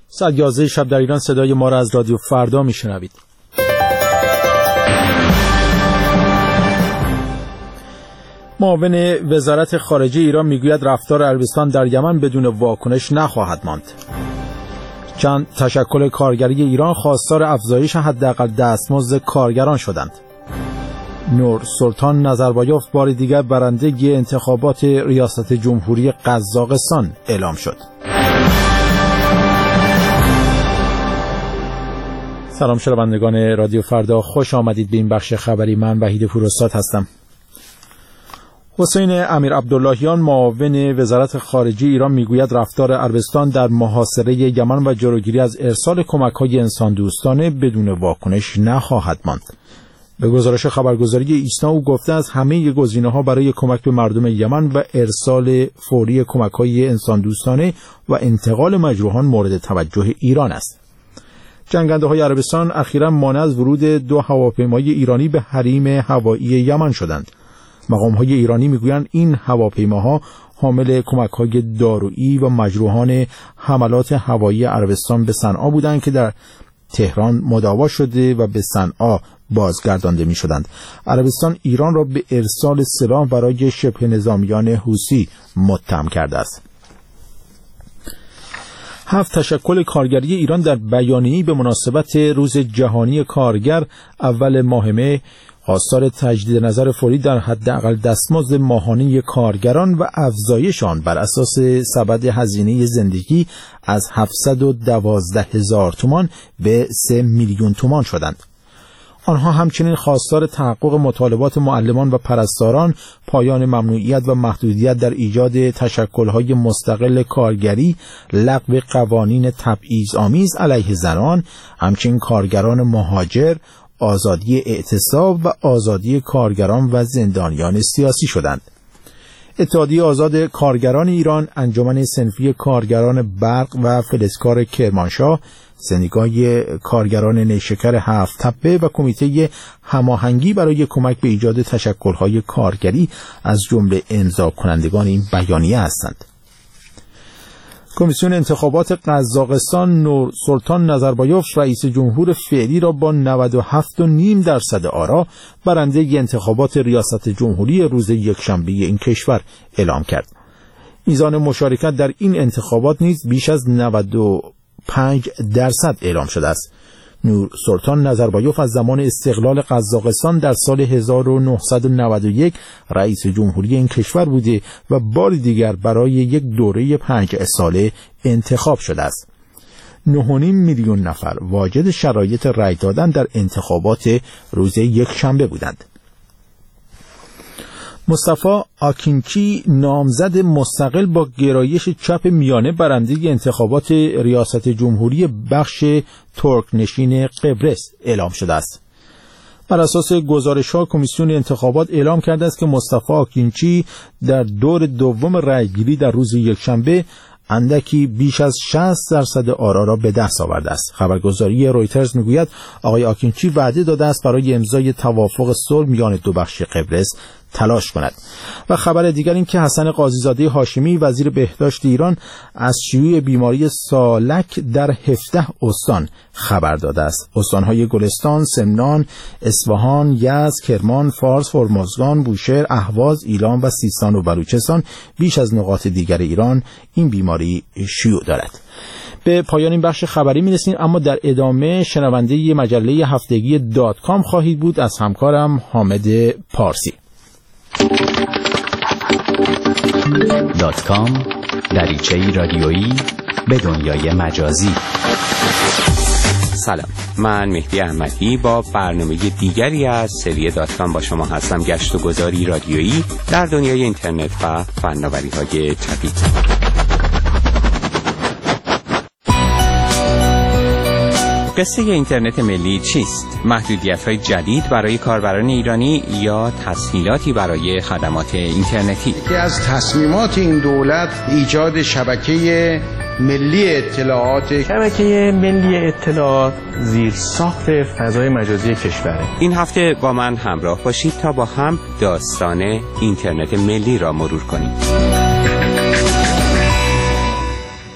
ساعت 11 شب در ایران صدای ما را از رادیو فردا میشنوید. معاون وزارت خارجه ایران میگوید رفتار عربستان در یمن بدون واکنش نخواهد ماند. چند تشکل کارگری ایران خواستار افزایش حداقل دستمزد کارگران شدند. نور سلطان نظربایوف بار دیگر برنده انتخابات ریاست جمهوری قزاقستان اعلام شد. سلام شنوندگان رادیو فردا، خوش آمدید به این بخش خبری. من وحید پوراستاد هستم. حسین امیر عبداللهیان معاون وزارت خارجه ایران میگوید رفتار عربستان در محاصره یمن و جلوگیری از ارسال کمک‌های انسان دوستانه بدون واکنش نخواهد ماند. به گزارش خبرگزاری ایسنا او گفته از همه گزینه‌ها برای کمک به مردم یمن و ارسال فوری کمک‌های انسان دوستانه و انتقال مجروحان مورد توجه ایران است. جنگنده‌های عربستان اخیراً مانع از ورود 2 هواپیمای ایرانی به حریم هوایی یمن شدند. مقام‌های ایرانی میگویند این هواپیماها حامل کمک‌های دارویی و مجروحان حملات هوایی عربستان به صنعا بودند که در تهران مداوا شده و به صنعا بازگردانده می‌شدند. عربستان ایران را به ارسال سلاح برای شبه نظامیان حوثی متهم کرده است. 7 تشکل کارگری ایران در بیانیه‌ای به مناسبت روز جهانی کارگر اول ماه مه خواستار تجدید نظر فوری در حداقل دستمزد ماهانه کارگران و افزایش آن بر اساس سبد هزینه زندگی از 712,000 تومان به 3 میلیون تومان شدند. آنها همچنین خواستار تحقق مطالبات معلمان و پرستاران، پایان ممنوعیت و محدودیت در ایجاد تشکل‌های مستقل کارگری، لغو قوانین تبعیض‌آمیز علیه زنان، همچنین کارگران مهاجر، آزادی اعتصاب و آزادی کارگران و زندانیان سیاسی شدند. اتحادیه آزاد کارگران ایران، انجمن صنفی کارگران برق و فلزکار کرمانشاه، سندیکای کارگران نیشکر 7 تپه و کمیته هماهنگی برای کمک به ایجاد تشکل‌های کارگری از جمله امضا کنندگان این بیانیه هستند. کمیسیون انتخابات قزاقستان نور سلطان نظربایوف رئیس جمهور فعلی را با 97.5% آرا برنده انتخابات ریاست جمهوری روز یکشنبه این کشور اعلام کرد. میزان مشارکت در این انتخابات نیز بیش از 95% اعلام شده است. نور سلطان نظربایوف از زمان استقلال قزاقستان در سال 1991 رئیس جمهوری این کشور بوده و بار دیگر برای یک دوره 5 ساله انتخاب شده است. 9.5 میلیون نفر واجد شرایط رأی دادن در انتخابات روز یکشنبه بودند. مصطفی آکینچی نامزد مستقل با گرایش چپ میانه برنده انتخابات ریاست جمهوری بخش ترکنشین قبرس اعلام شده است. بر اساس گزارش‌ها کمیسیون انتخابات اعلام کرده است که مصطفی آکینچی در دور دوم رأیگیری در روز یکشنبه اندکی بیش از 60% آرا را به دست آورده است. خبرگزاری رویترز میگوید آقای آکینچی وعده داده است برای امضای توافق صلح میان 2 بخش قبرس تلاش کند. و خبر دیگر این که حسن قاضی‌زاده هاشمی وزیر بهداشت ایران از شیوع بیماری سالک در 17 استان خبر داده است. استان‌های گلستان، سمنان، اصفهان، یزد، کرمان، فارس، هرمزگان، بوشهر، اهواز، ایلام و سیستان و بلوچستان بیش از نقاط دیگر ایران این بیماری شیوع دارد. به پایان این بخش خبری می‌رسیم، اما در ادامه شنونده مجله هفتگی .com خواهید بود از همکارم حامد پارسی. .com دریچه‌ای رادیویی به دنیای مجازی. سلام، من مهدی احمدی با برنامه دیگری از سری .com با شما هستم. گشت و گذاری رادیویی در دنیای اینترنت و فناوری‌های جدید. قصه اینترنت ملی چیست؟ محدودیت‌های جدید برای کاربران ایرانی یا تسهیلاتی برای خدمات اینترنتی؟ یکی از تصمیمات این دولت ایجاد شبکه ملی اطلاعات. شبکه ملی اطلاعات زیرساخت فضای مجازی کشوره. این هفته با من همراه باشید تا با هم داستان اینترنت ملی را مرور کنیم.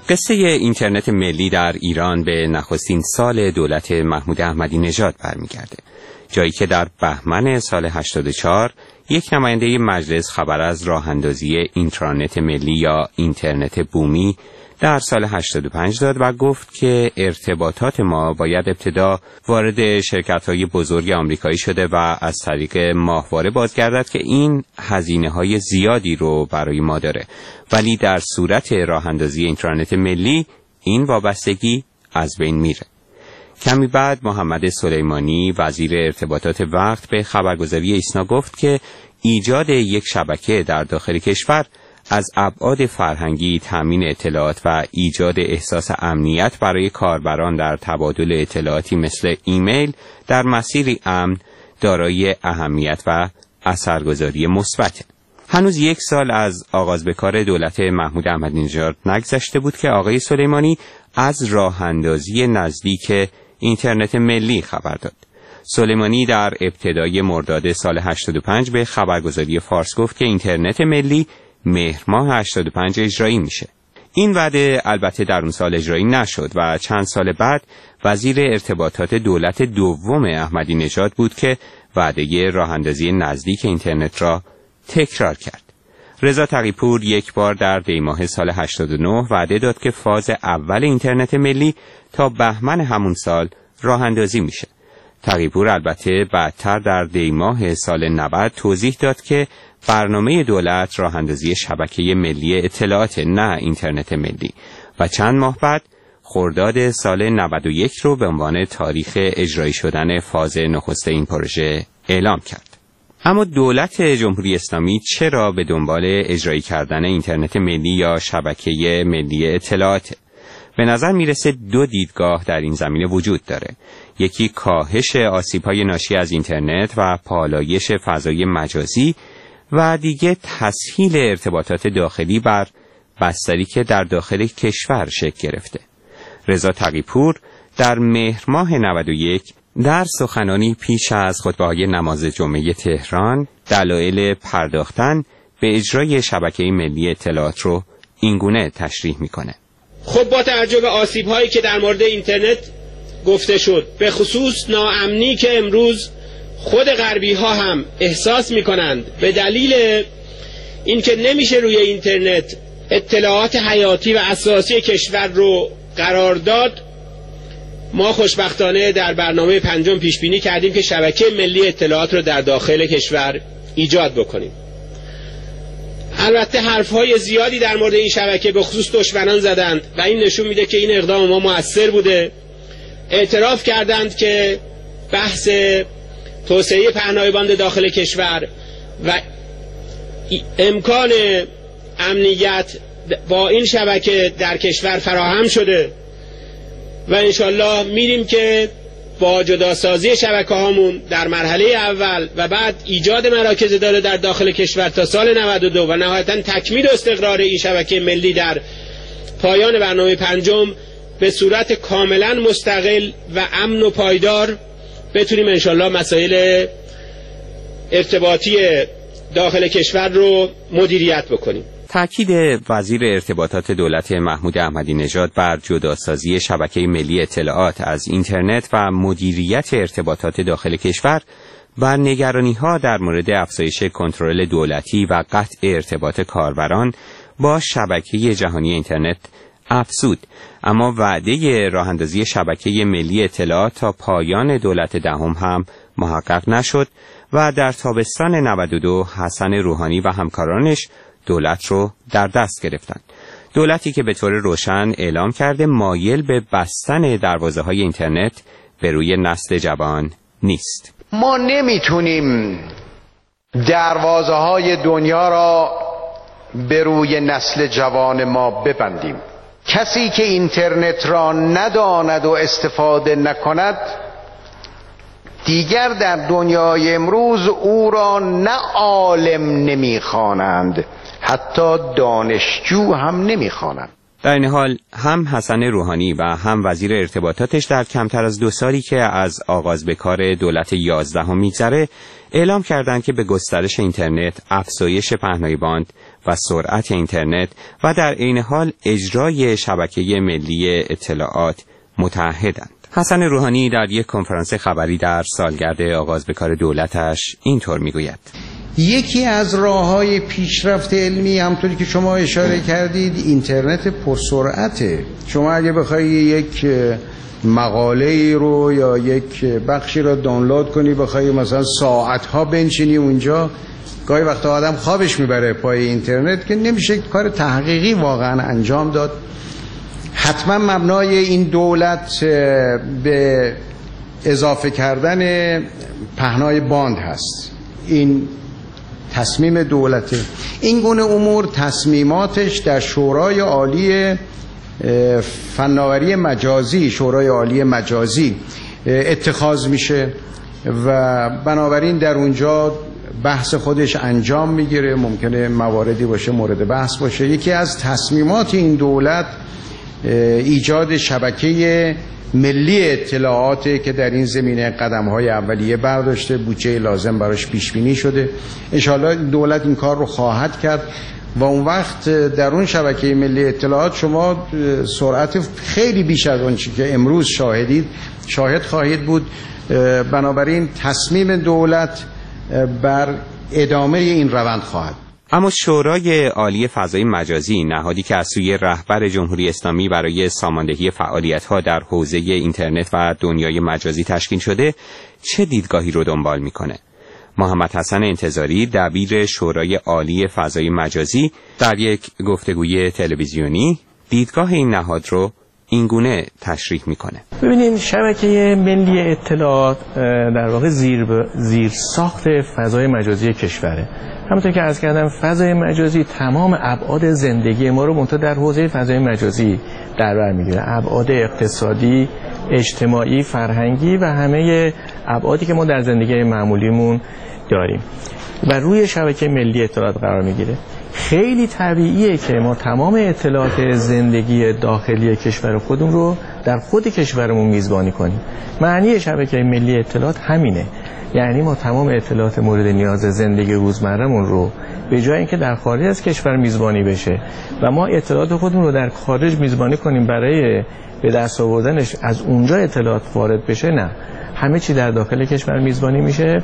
قصه اینترنت ملی در ایران به نخستین سال دولت محمود احمدی نژاد برمیگرده، جایی که در بهمن سال 84 یک نماینده مجلس خبر از راه اندازی اینترنت ملی یا اینترنت بومی در سال 85 داد و گفت که ارتباطات ما باید ابتدا وارد شرکت‌های بزرگ آمریکایی شده و از طریق ماهواره بازگردد که این هزینه‌های زیادی رو برای ما داره، ولی در صورت راه اندازی اینترنت ملی این وابستگی از بین میره. کمی بعد محمد سلیمانی وزیر ارتباطات وقت به خبرگزاری ایسنا گفت که ایجاد یک شبکه در داخل کشور از ابعاد فرهنگی، تامین اطلاعات و ایجاد احساس امنیت برای کاربران در تبادل اطلاعاتی مثل ایمیل در مسیری امن دارای اهمیت و اثرگذاری مثبت. هنوز یک سال از آغاز به کار دولت محمود احمدی نژاد نگذشته بود که آقای سلیمانی از راه اندازی نزدیک اینترنت ملی خبر داد. سلیمانی در ابتدای مرداد سال 85 به خبرگزاری فارس گفت که اینترنت ملی مهر ماه 85 اجرایی میشه. این وعده البته در اون سال اجرایی نشد و چند سال بعد وزیر ارتباطات دولت دوم احمدی نژاد بود که وعده راه اندازی نزدیک اینترنت را تکرار کرد. رضا تقی‌پور یک بار در دیماه سال 89 وعده داد که فاز اول اینترنت ملی تا بهمن همون سال راه اندازی میشه. تقی‌پور البته بعدتر در دیماه سال 90 توضیح داد که برنامه دولت راه اندازی شبکه ملی اطلاعات، نه اینترنت ملی، و چند ماه بعد خرداد سال 91 رو به عنوان تاریخ اجرایی شدن فاز نخست این پروژه اعلام کرد. اما دولت جمهوری اسلامی چرا به دنبال اجرایی کردن اینترنت ملی یا شبکه ملی اطلاعات؟ به نظر میرسه دو دیدگاه در این زمینه وجود داره. یکی کاهش آسیب‌های ناشی از اینترنت و پالایش فضای مجازی و دیگه تسهیل ارتباطات داخلی بر بستری که در داخل کشور شکل گرفته. رضا تقی‌پور در مهر ماه 91 در سخنانی پیش از خطبه‌های نماز جمعه تهران دلایل پرداختن به اجرای شبکه ملی اطلاعات رو اینگونه تشریح میکنه. خب با توجه به آسیب‌هایی که در مورد اینترنت گفته شد، به خصوص ناامنی که امروز خود غربی‌ها هم احساس می‌کنند به دلیل اینکه نمیشه روی اینترنت اطلاعات حیاتی و اساسی کشور رو قرار داد، ما خوشبختانه در برنامه پنجم پیش بینی کردیم که شبکه ملی اطلاعات رو در داخل کشور ایجاد بکنیم. البته حرف‌های زیادی در مورد این شبکه به خصوص دشمنان زدند و این نشون میده که این اقدام ما مؤثر بوده. اعتراف کردند که بحث توسعه پهنای باند داخل کشور و امکان امنیت با این شبکه در کشور فراهم شده و انشالله میریم که با جداسازی شبکه هامون در مرحله اول و بعد ایجاد مراکز اداره در داخل کشور تا سال 92 و نهایتا تکمیل و استقرار این شبکه ملی در پایان برنامه پنجم به صورت کاملا مستقل و امن و پایدار بتونیم انشالله مسائل ارتباطی داخل کشور رو مدیریت بکنیم. تأکید وزیر ارتباطات دولت محمود احمدی نژاد بر جداسازی شبکه ملی اطلاعات از اینترنت و مدیریت ارتباطات داخل کشور و نگرانی‌ها در مورد افزایش کنترل دولتی و قطع ارتباط کاربران با شبکه جهانی اینترنت افزود، اما وعده راه‌اندازی شبکه ملی اطلاعات تا پایان دولت دهم هم محقق نشد و در تابستان 92 حسن روحانی و همکارانش دولت رو در دست گرفتند. دولتی که به طور روشن اعلام کرده مایل به بستن دروازه‌های اینترنت به روی نسل جوان نیست. ما نمیتونیم دروازه‌های دنیا را به روی نسل جوان ما ببندیم. کسی که اینترنت را نداند و استفاده نکند دیگر در دنیای امروز او را نه عالم نمیخوانند، حتی دانشجو هم نمیخوانند. در این حال هم حسن روحانی و هم وزیر ارتباطاتش در کمتر از 2 سالی که از آغاز به کار دولت 11 میگذره اعلام کردند که به گسترش اینترنت، افزایش پهنای باند و سرعت اینترنت و در عین حال اجرای شبکه ملی اطلاعات متعهدند. حسن روحانی در یک کنفرانس خبری در سالگرد آغاز به کار دولتش اینطور میگوید: یکی از راه‌های پیشرفت علمی همونطوری که شما اشاره کردید اینترنت پرسرعته. شما اگه بخوای یک مقاله رو یا یک بخشی رو دانلود کنی، بخوای مثلا ساعت‌ها بنشینی اونجا، گاهی وقتا آدم خوابش میبره پای اینترنت که نمیشه کار تحقیقی واقعا انجام داد. حتما مبنای این دولت به اضافه کردن پهنای باند هست. این تصمیم دولته. این گونه امور تصمیماتش در شورای عالی فناوری مجازی، شورای عالی مجازی اتخاذ میشه و بنابراین در اونجا بحث خودش انجام میگیره. ممکنه مواردی باشه مورد بحث باشه. یکی از تصمیمات این دولت ایجاد شبکه ملی اطلاعاته که در این زمینه قدم‌های اولیه برداشته، بودجه لازم براش پیش بینی شده. انشاءالله دولت این کار رو خواهد کرد و اون وقت در اون شبکه ملی اطلاعات شما سرعت خیلی بیش از اون چیزی که امروز شاهد خواهید بود. بنابراین تصمیم دولت بر ادامه این روند خواهد. اما شورای عالی فضای مجازی، نهادی که از سوی رهبر جمهوری اسلامی برای ساماندهی فعالیت‌ها در حوزه اینترنت و دنیای مجازی تشکیل شده، چه دیدگاهی رو دنبال می‌کنه؟ محمد حسن انتظاری، دبیر شورای عالی فضای مجازی، در یک گفتگوی تلویزیونی دیدگاه این نهاد رو اینگونه تشریح میکنه. ببینید، شبکه ملی اطلاعات در واقع زیر ساخت فضای مجازی کشوره. همونطور که عرض کردم، فضای مجازی تمام ابعاد زندگی ما رو منتها در حوزه فضای مجازی در بر میگیره. ابعاد اقتصادی، اجتماعی، فرهنگی و همه ابعادی که ما در زندگی معمولیمون داریم و روی شبکه ملی اطلاعات قرار میگیره. خیلی طبیعیه که ما تمام اطلاعات زندگی داخلی کشور خودمون رو در خود کشورمون میزبانی کنیم. معنی شبکه ملی اطلاعات همینه. یعنی ما تمام اطلاعات مورد نیاز زندگی روزمرهمون رو به جای اینکه در خارج از کشور میزبانی بشه و ما اطلاعات خودمون رو در خارج میزبانی کنیم برای به دست آوردنش از اونجا اطلاعات وارد بشه، نه، همه چی در داخل کشور میزبانی میشه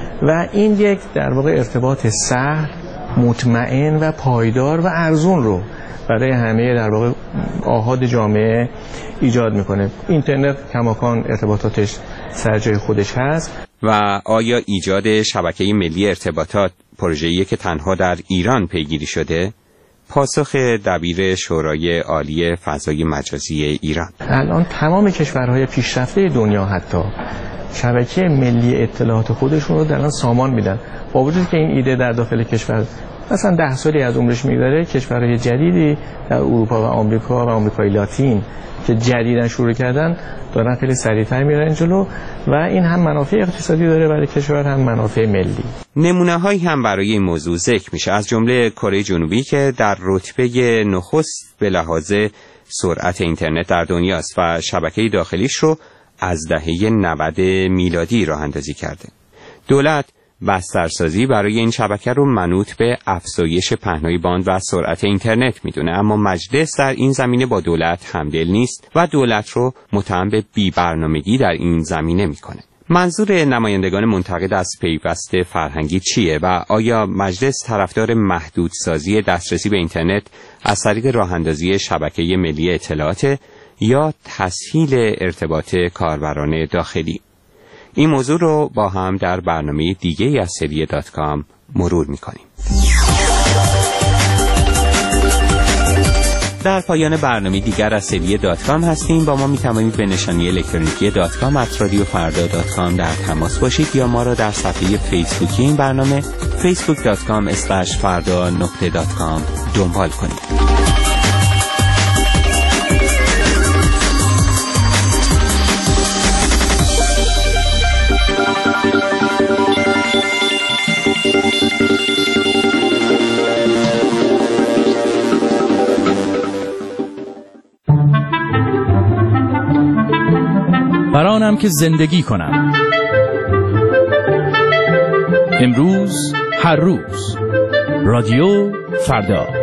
و این یک در واقع ارتباط سهل، مطمئن و پایدار و ارزون رو برای همه در واقع آحاد جامعه ایجاد میکنه. اینترنت کماکان ارتباطاتش سر جای خودش هست. و آیا ایجاد شبکه ملی ارتباطات پروژه‌ای که تنها در ایران پیگیری شده؟ پاسخ دبیر شورای عالی فضای مجازی ایران: الان تمام کشورهای پیشرفته دنیا حتی شبکه ملی اطلاعات خودشون رو در آن سامان میدن. با وجودی که این ایده در داخل کشور مثلا 10 سالی از عمرش میگذره، کشورهای جدیدی در اروپا و آمریکا و آمریکای لاتین که جدیداً شروع کردن دارن خیلی سریعتر میرن جلو و این هم منافع اقتصادی داره برای کشور، هم منافع ملی. نمونه‌هایی هم برای این موضوع ذکر میشه، از جمله کره جنوبی که در رتبه نخست به لحاظ سرعت اینترنت در دنیاست و شبکه داخلیش رو از دهه 90 میلادی راه اندازی کرده. دولت بسترسازی برای این شبکه رو منوط به افزایش پهنای باند و سرعت اینترنت میدونه، اما مجلس در این زمینه با دولت همدل نیست و دولت رو متهم به بی‌برنامگی در این زمینه میکنه. منظور نمایندگان منتقد از پیوست فرهنگی چیه و آیا مجلس طرفدار محدودسازی دسترسی به اینترنت از طریق راه اندازی شبکه ملی اطلاعات یا تسهیل ارتباط کاربران داخلی؟ این موضوع رو با هم در برنامه دیگه از سری .com مرور میکنیم. در پایان برنامه دیگر از سری .com هستیم. با ما میتوانید به نشانی الکترونیکی .com@radiofarda.com در تماس باشید یا ما را در صفحه فیسبوکی این برنامه facebook.com/farda.com دنبال کنید. برانم که زندگی کنم. امروز هر روز رادیو فردا.